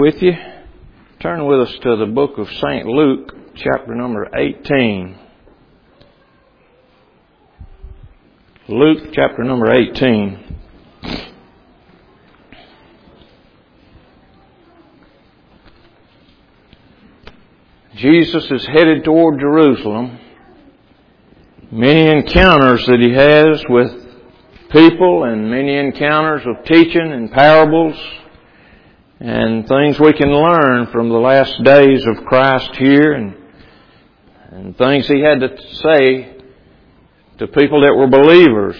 With you, turn with us to the book of St. Luke, chapter number 18. Luke, chapter number 18. Jesus is headed toward Jerusalem. Many encounters that he has with people and many encounters of teaching and parables and things we can learn from the last days of Christ here and things he had to say to people that were believers.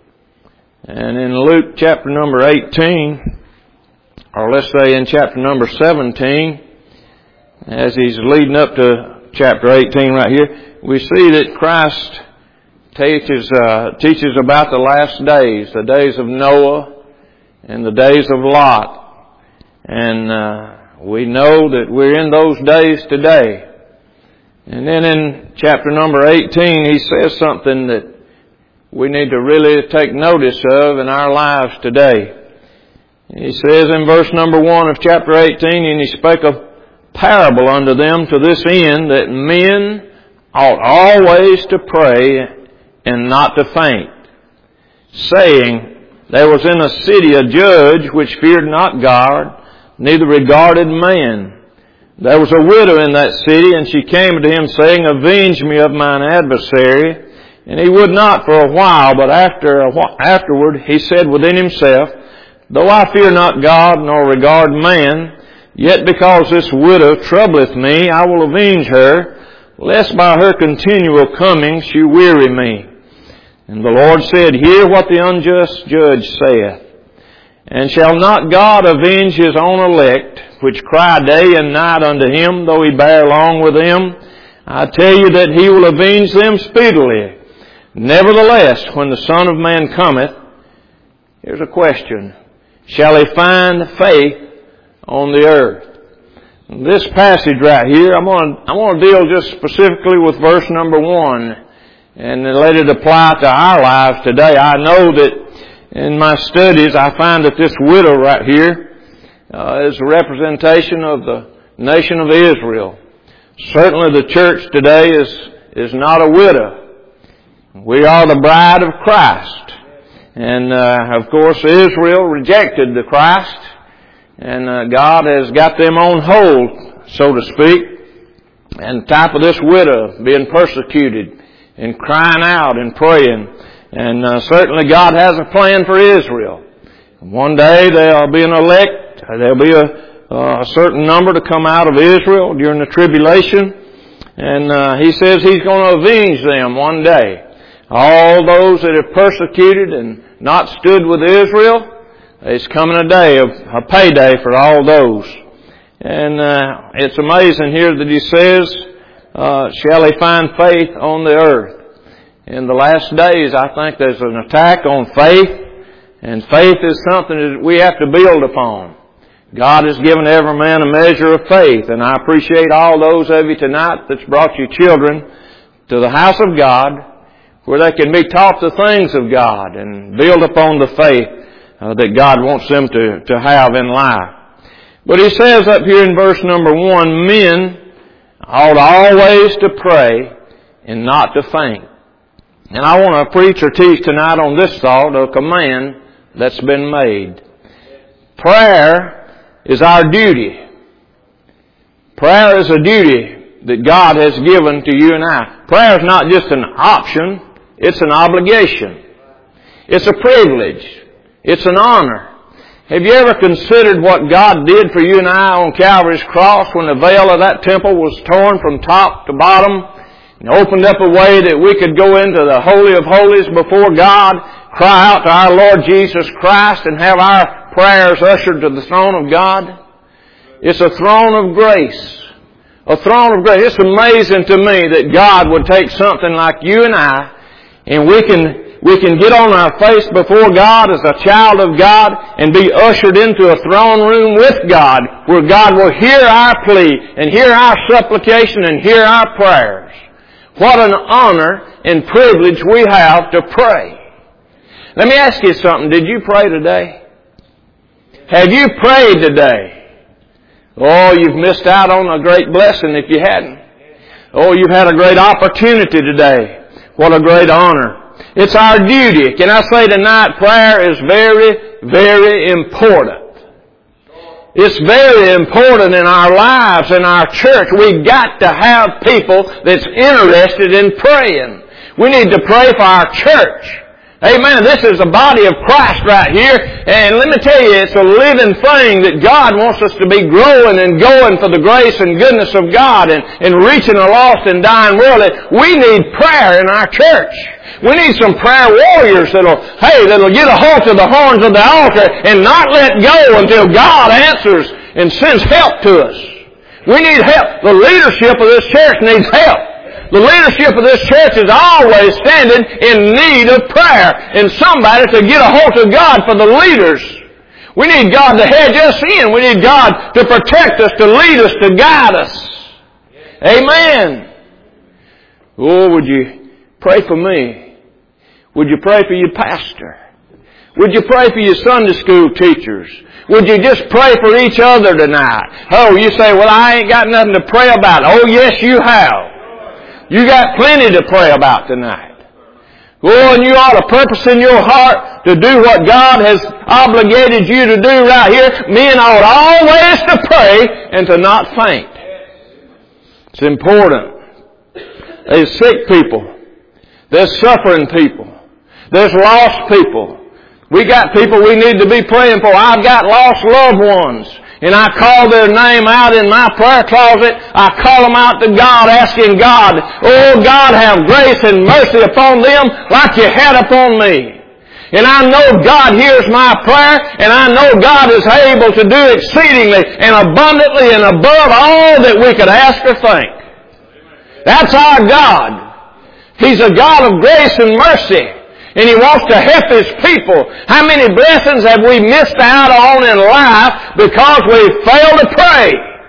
And in Luke chapter number 18, or let's say in chapter number 17, as he's leading up to chapter 18 right here, we see that Christ teaches about the last days, the days of Noah and the days of Lot. And we know that we're in those days today. And then in chapter number 18, he says something that we need to really take notice of in our lives today. He says in verse number 1 of chapter 18, and he spake a parable unto them to this end, that men ought always to pray and not to faint, saying, there was in a city a judge which feared not God, neither regarded man. There was a widow in that city, and she came to him, saying, avenge me of mine adversary. And he would not for a while, but afterward he said within himself, though I fear not God, nor regard man, yet because this widow troubleth me, I will avenge her, lest by her continual coming she weary me. And the Lord said, hear what the unjust judge saith. And shall not God avenge his own elect, which cry day and night unto him, though he bear long with them? I tell you that he will avenge them speedily. Nevertheless, when the Son of Man cometh, here's a question, shall he find faith on the earth? This passage right here, I'm going to deal just specifically with verse number 1 and let it apply to our lives today. I know that in my studies, I find that this widow right here is a representation of the nation of Israel. Certainly the church today is not a widow. We are the bride of Christ. And of course Israel rejected the Christ, and God has got them on hold, so to speak. And the type of this widow being persecuted and crying out and praying. And certainly God has a plan for Israel. One day there'll be an elect. There'll be a certain number to come out of Israel during the tribulation. And he says he's going to avenge them one day. All those that have persecuted and not stood with Israel, it's coming a day of a payday for all those. And it's amazing here that he says, shall he find faith on the earth? In the last days, I think there's an attack on faith, and faith is something that we have to build upon. God has given every man a measure of faith, and I appreciate all those of you tonight that's brought your children to the house of God, where they can be taught the things of God and build upon the faith that God wants them to have in life. But he says up here in verse number 1, men ought always to pray and not to faint. And I want to preach or teach tonight on this thought, a command that's been made. Prayer is our duty. Prayer is a duty that God has given to you and I. Prayer is not just an option, it's an obligation. It's a privilege. It's an honor. Have you ever considered what God did for you and I on Calvary's cross when the veil of that temple was torn from top to bottom? And opened up a way that we could go into the Holy of Holies before God, cry out to our Lord Jesus Christ, and have our prayers ushered to the throne of God. It's a throne of grace. A throne of grace. It's amazing to me that God would take something like you and I, and we can get on our face before God as a child of God and be ushered into a throne room with God, where God will hear our plea and hear our supplication and hear our prayers. What an honor and privilege we have to pray. Let me ask you something. Did you pray today? Have you prayed today? Oh, you've missed out on a great blessing if you hadn't. Oh, you've had a great opportunity today. What a great honor. It's our duty. Can I say tonight, prayer is very, very important. It's very important in our lives, in our church. We've got to have people that's interested in praying. We need to pray for our church. Amen. This is the body of Christ right here. And let me tell you, it's a living thing that God wants us to be growing and going for the grace and goodness of God and reaching a lost and dying world. We need prayer in our church. We need some prayer warriors that'll get a hold of the horns of the altar and not let go until God answers and sends help to us. We need help. The leadership of this church needs help. The leadership of this church is always standing in need of prayer and somebody to get a hold of God for the leaders. We need God to hedge us in. We need God to protect us, to lead us, to guide us. Amen. Oh, would you pray for me? Would you pray for your pastor? Would you pray for your Sunday school teachers? Would you just pray for each other tonight? Oh, you say, well, I ain't got nothing to pray about. Oh, yes, you have. You got plenty to pray about tonight. Oh, and you ought to purpose in your heart to do what God has obligated you to do right here. Men ought always to pray and to not faint. It's important. There's sick people. There's suffering people. There's lost people. We got people we need to be praying for. I've got lost loved ones. And I call their name out in my prayer closet. I call them out to God, asking God, oh God, have grace and mercy upon them like you had upon me. And I know God hears my prayer, and I know God is able to do exceedingly and abundantly and above all that we could ask or think. That's our God. He's a God of grace and mercy. And He wants to help His people. How many blessings have we missed out on in life because we failed to pray?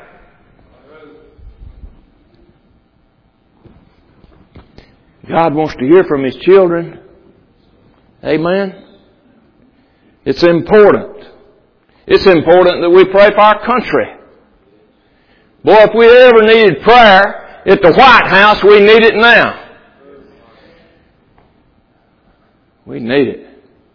God wants to hear from His children. Amen. It's important. It's important that we pray for our country. Boy, if we ever needed prayer at the White House, we need it now. We need it.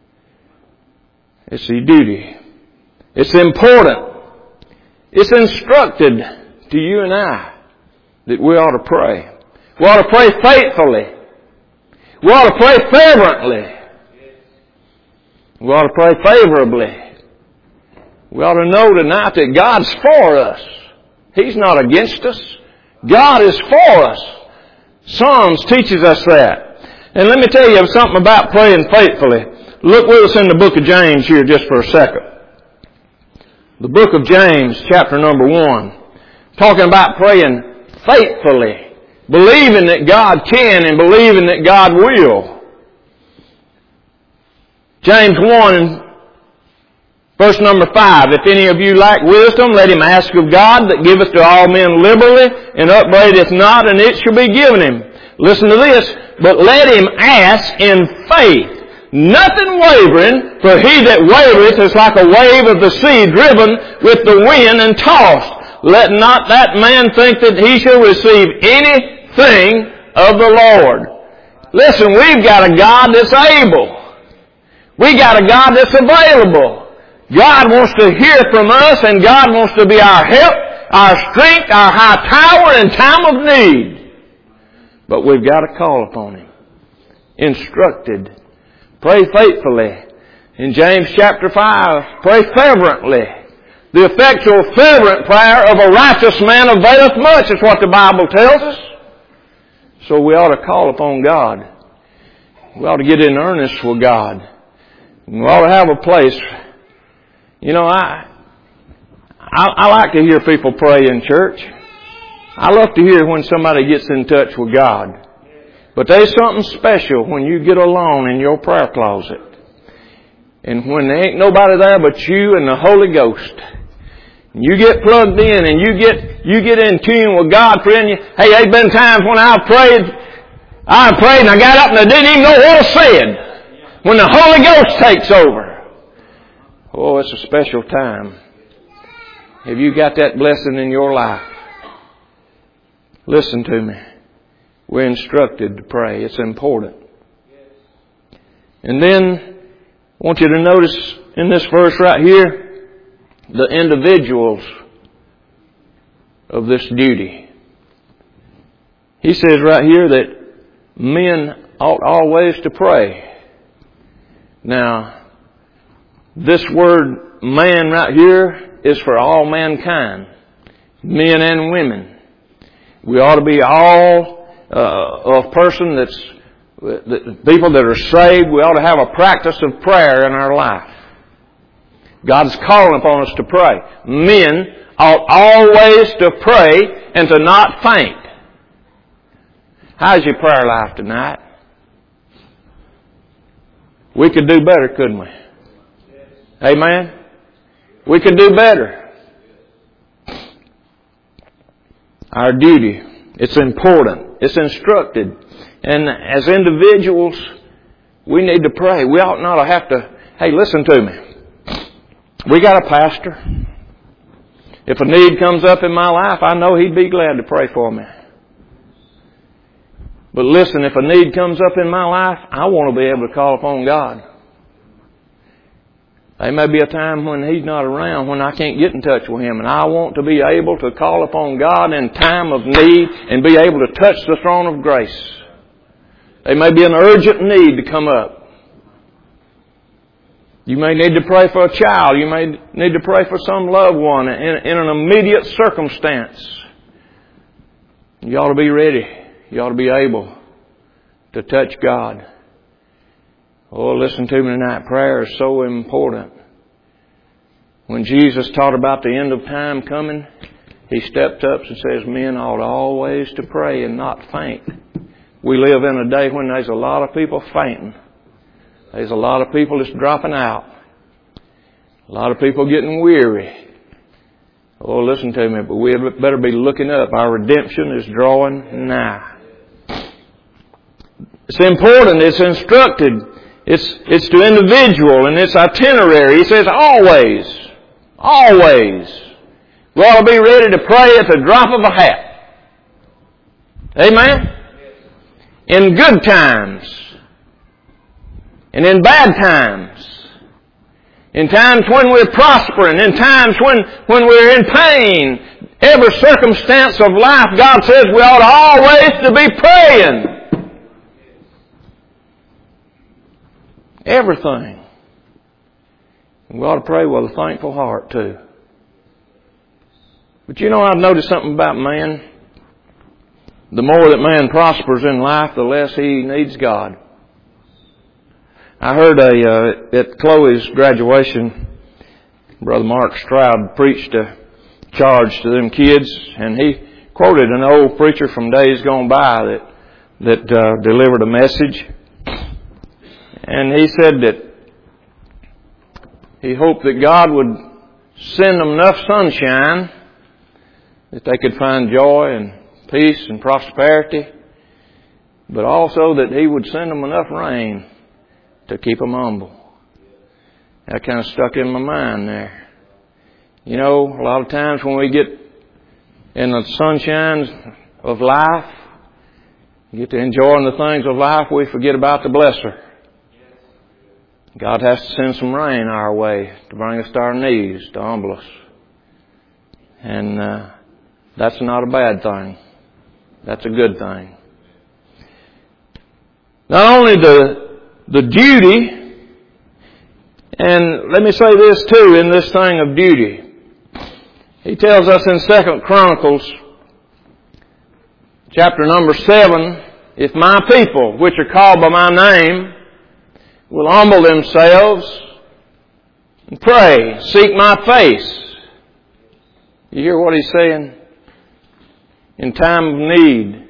It's a duty. It's important. It's instructed to you and I that we ought to pray. We ought to pray faithfully. We ought to pray fervently. We ought to pray favorably. We ought to know tonight that God's for us. He's not against us. God is for us. Psalms teaches us that. And let me tell you something about praying faithfully. Look with us in the book of James here just for a second. The book of James, chapter number 1. Talking about praying faithfully. Believing that God can and believing that God will. James 1, verse number 5. If any of you lack wisdom, let him ask of God that giveth to all men liberally and upbraideth not, and it shall be given him. Listen to this. But let him ask in faith, nothing wavering, for he that wavereth is like a wave of the sea driven with the wind and tossed. Let not that man think that he shall receive anything of the Lord. Listen, we've got a God that's able. We got a God that's available. God wants to hear from us, and God wants to be our help, our strength, our high tower in time of need. But we've got to call upon Him. Instructed. Pray faithfully. In James chapter 5, pray fervently. The effectual fervent prayer of a righteous man availeth much, is what the Bible tells us. So we ought to call upon God. We ought to get in earnest with God. We ought to have a place. You know, I like to hear people pray in church. I love to hear when somebody gets in touch with God. But there's something special when you get alone in your prayer closet. And when there ain't nobody there but you and the Holy Ghost. And you get plugged in and you get in tune with God, friend. Hey, there's been times when I prayed and I got up and I didn't even know what I said. When the Holy Ghost takes over. Oh, it's a special time. Have you got that blessing in your life? Listen to me. We're instructed to pray. It's important. And then I want you to notice in this verse right here, the individuals of this duty. He says right here that men ought always to pray. Now, this word man right here is for all mankind, men and women. We ought to be all a person that's people that are saved. We ought to have a practice of prayer in our life. God's calling upon us to pray. Men ought always to pray and to not faint. How's your prayer life tonight? We could do better, couldn't we? Amen? We could do better. Our duty. It's important. It's instructed. And as individuals, we need to pray. We ought not to have to, hey, listen to me. We got a pastor. If a need comes up in my life, I know he'd be glad to pray for me. But listen, if a need comes up in my life, I want to be able to call upon God. There may be a time when He's not around, when I can't get in touch with Him, and I want to be able to call upon God in time of need and be able to touch the throne of grace. There may be an urgent need to come up. You may need to pray for a child. You may need to pray for some loved one in an immediate circumstance. You ought to be ready. You ought to be able to touch God. Oh, listen to me tonight. Prayer is so important. When Jesus taught about the end of time coming, He stepped up and says, men ought always to pray and not faint. We live in a day when there's a lot of people fainting. There's a lot of people that's dropping out. A lot of people getting weary. Oh, listen to me, but we better be looking up. Our redemption is drawing nigh. It's important. It's instructed. It's to individual and it's itinerary. He says always. Always. We ought to be ready to pray at the drop of a hat. Amen? In good times. And in bad times. In times when we're prospering. In times when we're in pain. Every circumstance of life, God says we ought always to be praying. Everything. We ought to pray with a thankful heart too. But you know, I've noticed something about man. The more that man prospers in life, the less he needs God. I heard at Chloe's graduation, Brother Mark Stroud preached a charge to them kids, and he quoted an old preacher from days gone by that delivered a message. And he said that he hoped that God would send them enough sunshine that they could find joy and peace and prosperity, but also that He would send them enough rain to keep them humble. That kind of stuck in my mind there. You know, a lot of times when we get in the sunshine of life, get to enjoying the things of life, we forget about the blesser. God has to send some rain our way to bring us to our knees, to humble us. And that's not a bad thing. That's a good thing. Not only the duty, and let me say this too in this thing of duty. He tells us in 2 Chronicles, chapter number 7, if my people, which are called by my name, will humble themselves and pray, seek my face. You hear what He's saying? In time of need,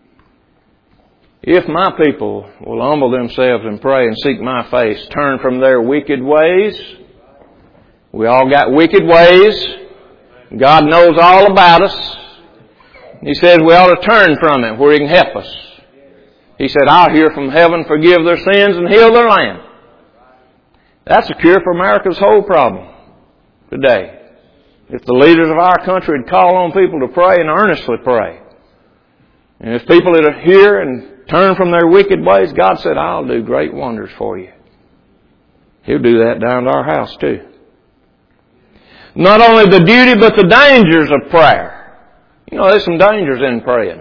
if my people will humble themselves and pray and seek my face, turn from their wicked ways. We all got wicked ways. God knows all about us. He says we ought to turn from it where He can help us. He said, I'll hear from heaven, forgive their sins, and heal their land. That's a cure for America's whole problem today. If the leaders of our country would call on people to pray and earnestly pray. And if people would hear and turn from their wicked ways, God said, I'll do great wonders for you. He'll do that down to our house too. Not only the duty, but the dangers of prayer. You know, there's some dangers in praying.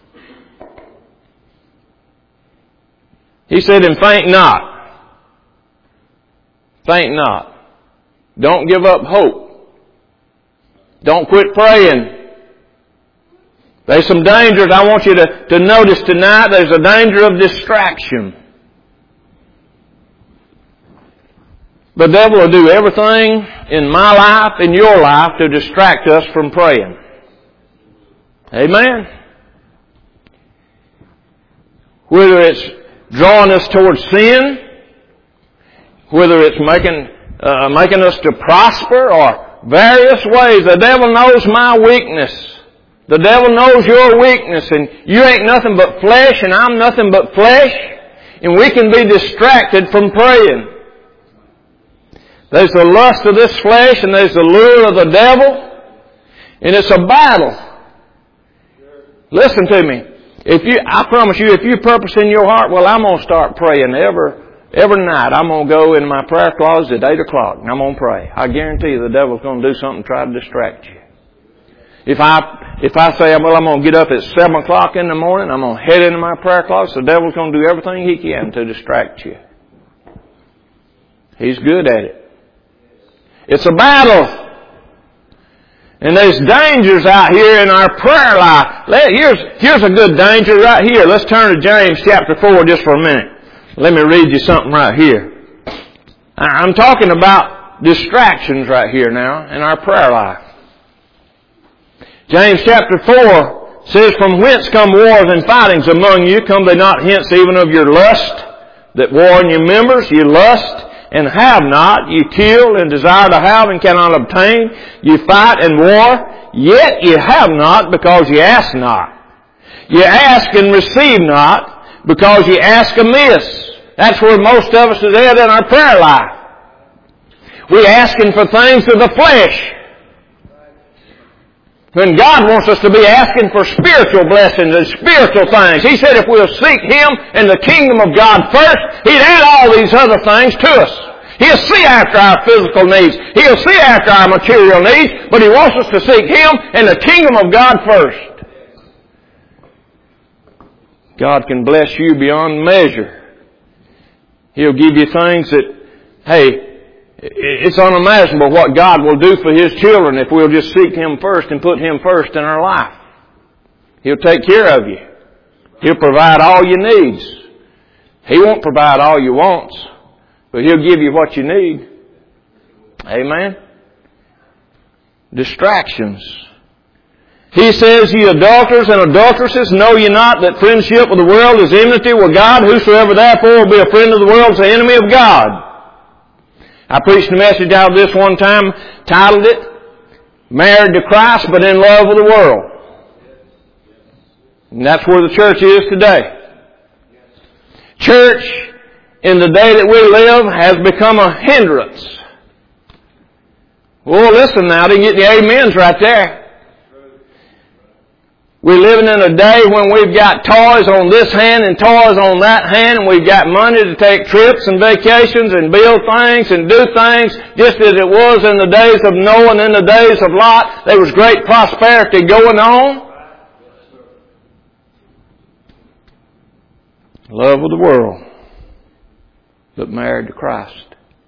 He said, and faint not. Faint not. Don't give up hope. Don't quit praying. There's some dangers I want you to notice tonight. There's a danger of distraction. The devil will do everything in my life, in your life, to distract us from praying. Amen? Whether it's drawing us towards sin, whether it's making us to prosper, or various ways. The devil knows my weakness. The devil knows your weakness, and you ain't nothing but flesh, and I'm nothing but flesh, and we can be distracted from praying. There's the lust of this flesh, and there's the lure of the devil, and it's a battle. Listen to me. I promise you, if you purpose in your heart, well, I'm going to start praying every night. I'm going to go in my prayer closet at 8 o'clock, and I'm going to pray. I guarantee you the devil's going to do something to try to distract you. If I say, well, I'm going to get up at 7 o'clock in the morning, I'm going to head into my prayer closet, the devil's going to do everything he can to distract you. He's good at it. It's a battle. And there's dangers out here in our prayer life. Here's a good danger right here. Let's turn to James chapter 4 just for a minute. Let me read you something right here. I'm talking about distractions right here now in our prayer life. James chapter 4 says, from whence come wars and fightings among you? Come they not hence even of your lust that war in your members? You lust and have not. You kill and desire to have and cannot obtain. You fight and war, yet you have not because you ask not. You ask and receive not because you ask amiss. That's where most of us is at in our prayer life. We're asking for things of the flesh. When God wants us to be asking for spiritual blessings and spiritual things. He said if we'll seek Him and the kingdom of God first, He'd add all these other things to us. He'll see after our physical needs. He'll see after our material needs. But He wants us to seek Him and the kingdom of God first. God can bless you beyond measure. He'll give you things that, hey, it's unimaginable what God will do for His children if we'll just seek Him first and put Him first in our life. He'll take care of you. He'll provide all your needs. He won't provide all your wants, but He'll give you what you need. Amen? Distractions. He says, ye adulterers and adulteresses, know ye not that friendship with the world is enmity with God? Whosoever therefore will be a friend of the world is the enemy of God. I preached a message out of this one time, titled it, Married to Christ but in Love with the World. And that's where the church is today. Church, in the day that we live, has become a hindrance. Well, listen now, to get the amens right there. We're living in a day when we've got toys on this hand and toys on that hand, and we've got money to take trips and vacations and build things and do things just as it was in the days of Noah and in the days of Lot. There was great prosperity going on. Love of the world, but married to Christ.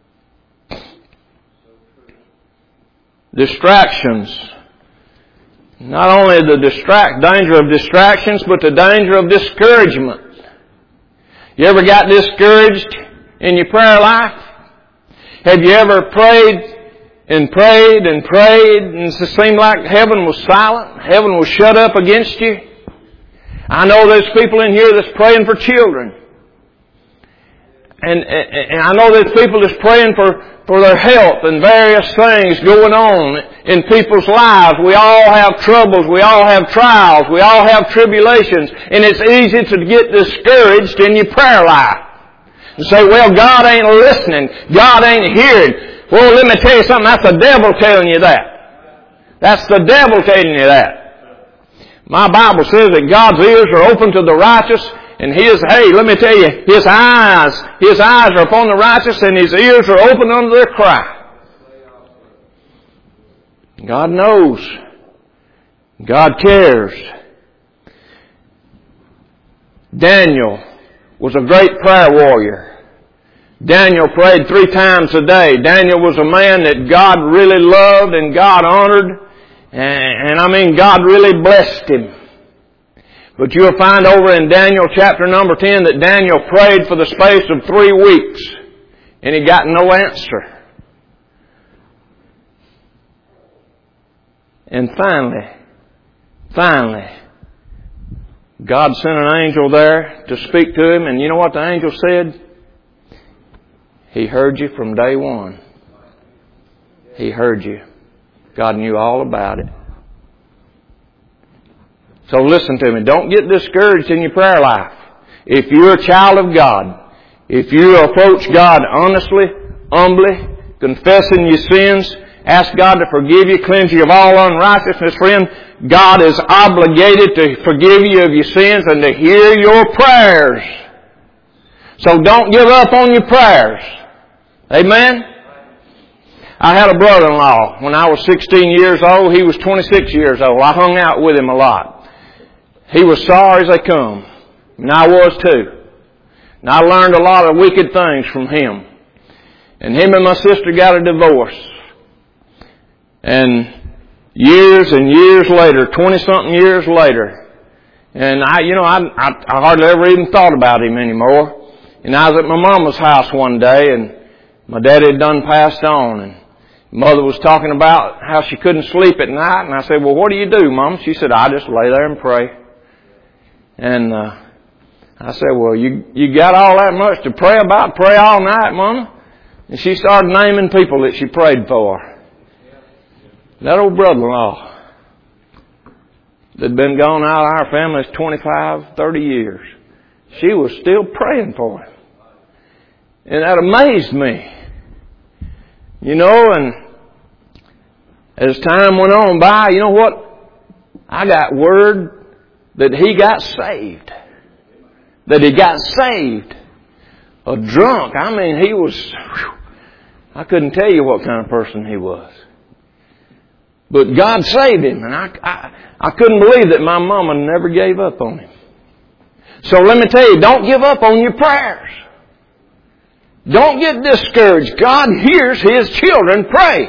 Distractions. Not only the danger of distractions, but the danger of discouragement. You ever got discouraged in your prayer life? Have you ever prayed and prayed and prayed and it seemed like heaven was silent? Heaven was shut up against you? I know there's people in here that's praying for children. And I know there's people that's praying for their health and various things going on in people's lives. We all have troubles. We all have trials. We all have tribulations. And it's easy to get discouraged in your prayer life. And say, well, God ain't listening. God ain't hearing. Well, let me tell you something. That's the devil telling you that. That's the devil telling you that. My Bible says that God's ears are open to the righteous, and hey, let me tell you, His eyes are upon the righteous, and His ears are open unto their cry. God knows. God cares. Daniel was a great prayer warrior. Daniel prayed 3 times a day. Daniel was a man that God really loved and God honored. And God really blessed him. But you'll find over in Daniel chapter number 10 that Daniel prayed for the space of 3 weeks. And he got no answer. And finally, God sent an angel there to speak to him. And you know what the angel said? He heard you from day one. He heard you. God knew all about it. So listen to me. Don't get discouraged in your prayer life. If you're a child of God, if you approach God honestly, humbly, confessing your sins, ask God to forgive you, cleanse you of all unrighteousness, friend, God is obligated to forgive you of your sins and to hear your prayers. So don't give up on your prayers. Amen? I had a brother-in-law. When I was 16 years old, he was 26 years old. I hung out with him a lot. He was sorry as they come. And I was too. And I learned a lot of wicked things from him. And him and my sister got a divorce. And years later, 20-something years later, and I hardly ever even thought about him anymore. And I was at my mama's house one day, and my daddy had done passed on, and mother was talking about how she couldn't sleep at night, and I said, well, what do you do, Mom? She said, I just lay there and pray. And I said, well, you got all that much to pray about? Pray all night, Mama? And she started naming people that she prayed for. That old brother-in-law that had been gone out of our family 25, 30 years, she was still praying for him. And that amazed me. And as time went on by, you know what? I got word that he got saved. That he got saved. A drunk. He was, I couldn't tell you what kind of person he was. But God saved him. And I couldn't believe that my mama never gave up on him. So let me tell you, don't give up on your prayers. Don't get discouraged. God hears His children pray.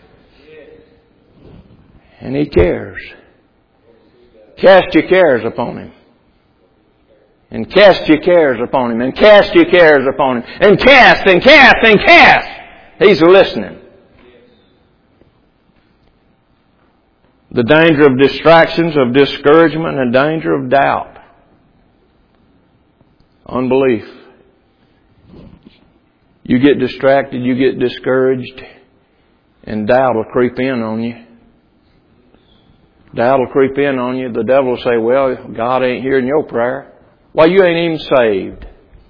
And He cares. Cast your cares upon Him. And cast your cares upon Him. And cast your cares upon Him. And cast and cast and cast. He's listening. The danger of distractions, of discouragement, and the danger of doubt. Unbelief. You get distracted, you get discouraged, and doubt will creep in on you. Doubt will creep in on you. The devil will say, well, God ain't hearing your prayer. Well, you ain't even saved.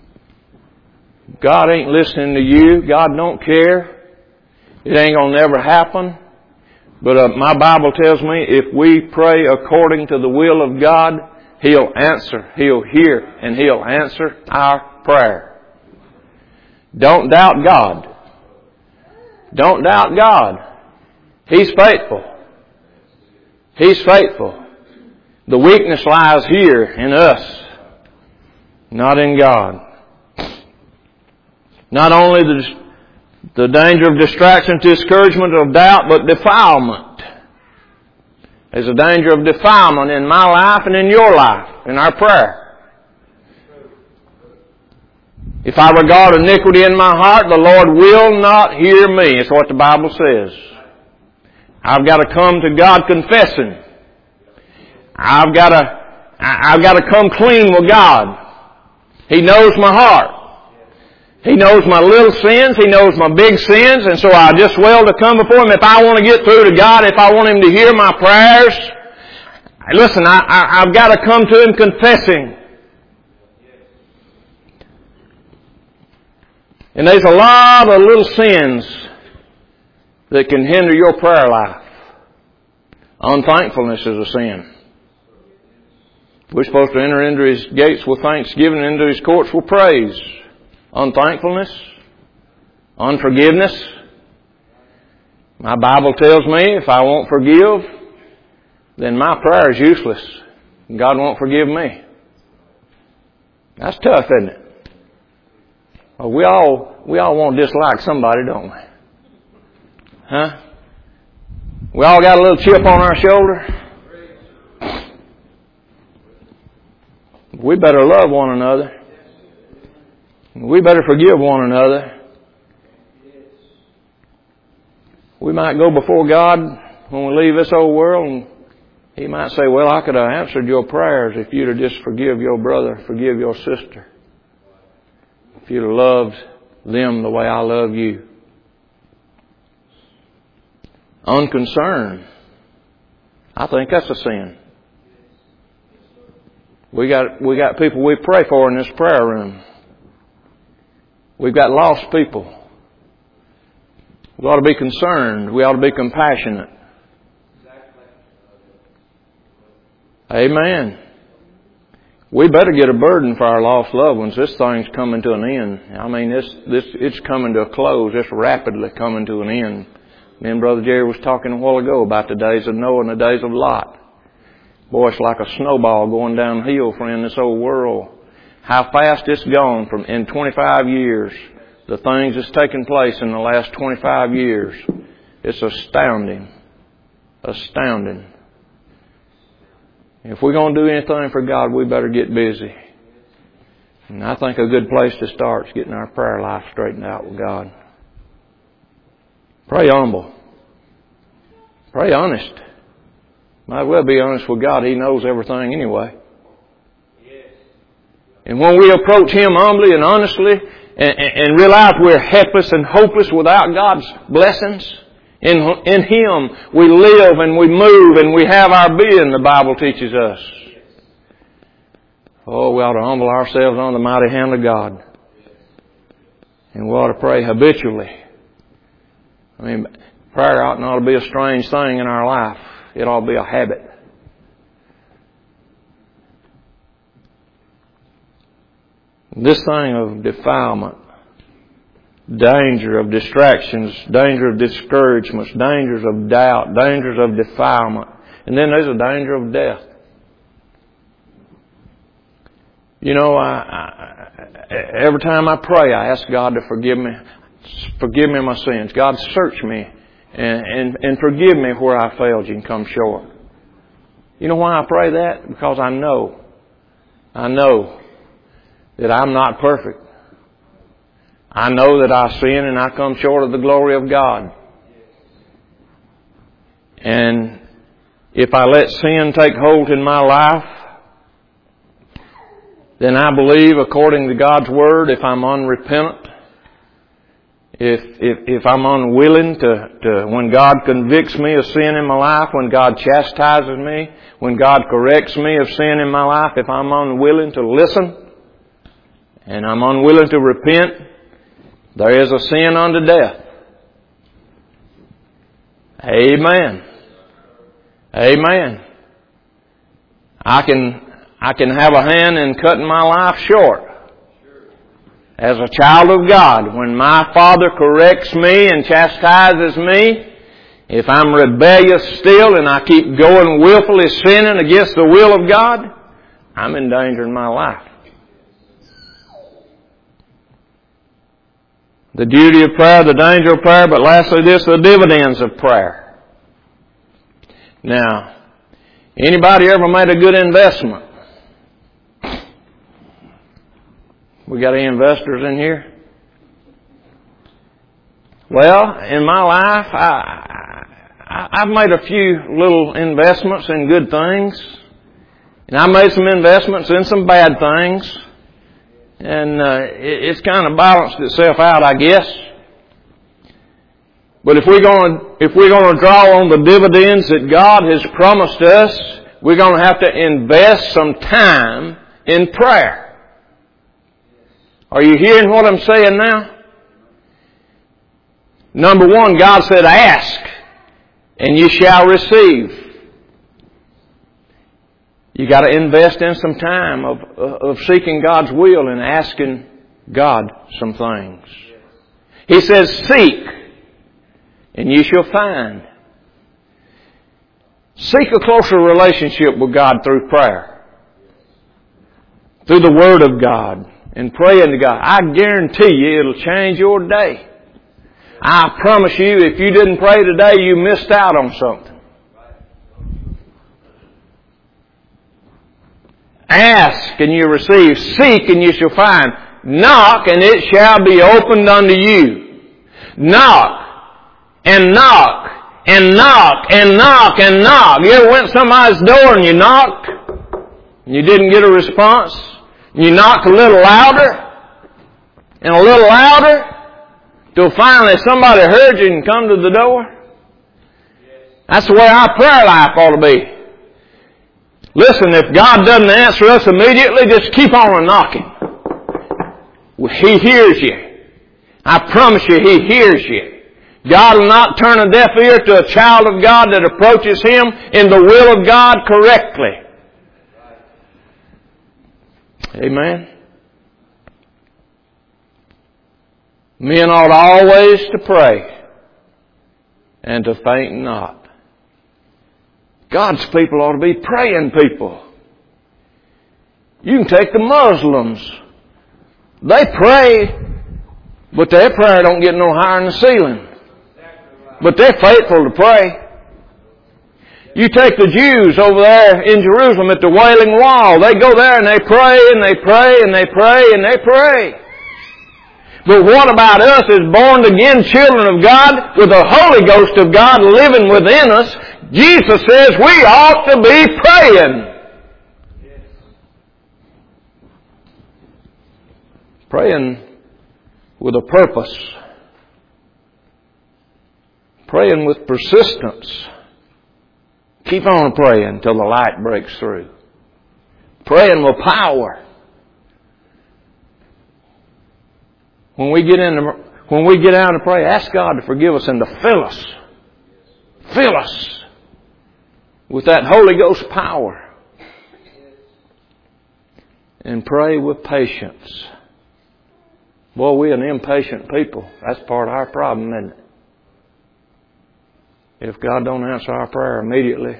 God ain't listening to you. God don't care. It ain't going to never happen. But my Bible tells me if we pray according to the will of God, He'll answer, He'll hear, and He'll answer our prayer. Don't doubt God. Don't doubt God. He's faithful. He's faithful. The weakness lies here in us, not in God. Not only the danger of distraction, discouragement, of doubt, but defilement. There's a danger of defilement in my life and in your life, in our prayer. If I regard iniquity in my heart, the Lord will not hear me. It's what the Bible says. I've got to come to God confessing. I've got to come clean with God. He knows my heart. He knows my little sins. He knows my big sins. And so I just well to come before Him. If I want to get through to God, if I want Him to hear my prayers, listen, I've got to come to Him confessing. And there's a lot of little sins that can hinder your prayer life. Unthankfulness is a sin. We're supposed to enter into His gates with thanksgiving and into His courts with praise. Unthankfulness, unforgiveness. My Bible tells me if I won't forgive, then my prayer is useless. God won't forgive me. That's tough, isn't it? Well, we all want to dislike somebody, don't we? Huh? We all got a little chip on our shoulder. We better love one another. We better forgive one another. We might go before God when we leave this old world and He might say, well, I could have answered your prayers if you'd have just forgive your brother, forgive your sister. If you'd have loved them the way I love you. Unconcern. I think that's a sin. We got people we pray for in this prayer room. We've got lost people. We ought to be concerned. We ought to be compassionate. Amen. We better get a burden for our lost loved ones. This thing's coming to an end. I mean, it's coming to a close. It's rapidly coming to an end. Me and Brother Jerry was talking a while ago about the days of Noah and the days of Lot. Boy, it's like a snowball going downhill, friend, this old world. How fast it's gone in 25 years. The things that's taken place in the last 25 years. It's astounding. Astounding. If we're going to do anything for God, we better get busy. And I think a good place to start is getting our prayer life straightened out with God. Pray humble. Pray honest. Might as well be honest with God. He knows everything anyway. And when we approach Him humbly and honestly and realize we're helpless and hopeless without God's blessings, in Him we live and we move and we have our being, the Bible teaches us. Oh, we ought to humble ourselves on the mighty hand of God. And we ought to pray habitually. I mean, prayer ought not to be a strange thing in our life. It ought to be a habit. This thing of defilement, danger of distractions, danger of discouragements, dangers of doubt, dangers of defilement. And then there's a danger of death. You know, every time I pray, I ask God to forgive me. Forgive me my sins. God, search me and forgive me where I failed you and come short. You know why I pray that? Because I know that I'm not perfect. I know that I sin and I come short of the glory of God. And if I let sin take hold in my life, then I believe, according to God's Word, if I'm unrepentant, if I'm unwilling to, when God convicts me of sin in my life, when God chastises me, when God corrects me of sin in my life, if I'm unwilling to listen and I'm unwilling to repent, there is a sin unto death. Amen. Amen. I can have a hand in cutting my life short. As a child of God, when my Father corrects me and chastises me, if I'm rebellious still and I keep going willfully sinning against the will of God, I'm endangering my life. The duty of prayer, the danger of prayer, but lastly this, the dividends of prayer. Now, anybody ever made a good investment? We got any investors in here? Well, in my life, I've made a few little investments in good things. And I made some investments in some bad things. And it's kind of balanced itself out, I guess. But if we're going to draw on the dividends that God has promised us, we're going to have to invest some time in prayer. Are you hearing what I'm saying now? Number one, God said, ask, and you shall receive. You got to invest in some time of seeking God's will and asking God some things. He says, seek, and you shall find. Seek a closer relationship with God through prayer, through the Word of God, and praying to God. I guarantee you it'll change your day. I promise you, if you didn't pray today, you missed out on something. Ask and you receive. Seek and you shall find. Knock and it shall be opened unto you. Knock and knock and knock and knock and knock. You ever went to somebody's door and you knocked and you didn't get a response? You knocked a little louder and a little louder till finally somebody heard you and come to the door. That's the way our prayer life ought to be. Listen, if God doesn't answer us immediately, just keep on knocking. He hears you. I promise you, He hears you. God will not turn a deaf ear to a child of God that approaches Him in the will of God correctly. Amen. Men ought always to pray and to faint not. God's people ought to be praying people. You can take the Muslims. They pray, but their prayer don't get no higher than the ceiling. But they're faithful to pray. You take the Jews over there in Jerusalem at the Wailing Wall. They go there and they pray and they pray and they pray and they pray. But what about us as born again children of God with the Holy Ghost of God living within us? Jesus says we ought to be praying. Praying with a purpose. Praying with persistence. Keep on praying until the light breaks through. Praying with power. When we get out to pray, ask God to forgive us and to fill us. Fill us with that Holy Ghost power. And pray with patience. Boy, we're an impatient people. That's part of our problem, isn't it? If God don't answer our prayer immediately,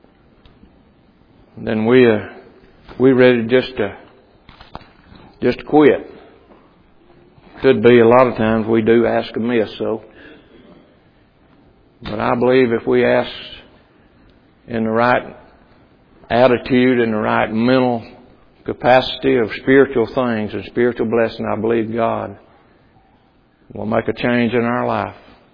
then we're ready just to quit. Could be a lot of times we do ask amiss, so. But I believe if we ask in the right attitude and the right mental capacity of spiritual things and spiritual blessing, I believe God will make a change in our life.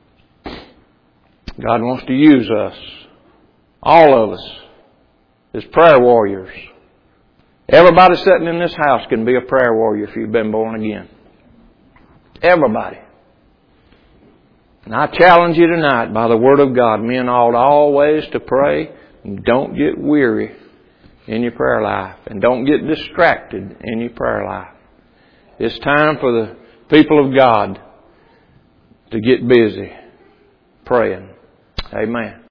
God wants to use us, all of us, as prayer warriors. Everybody sitting in this house can be a prayer warrior if you've been born again. Everybody. And I challenge you tonight by the Word of God, men ought always to pray and don't get weary in your prayer life and don't get distracted in your prayer life. It's time for the people of God to get busy praying. Amen.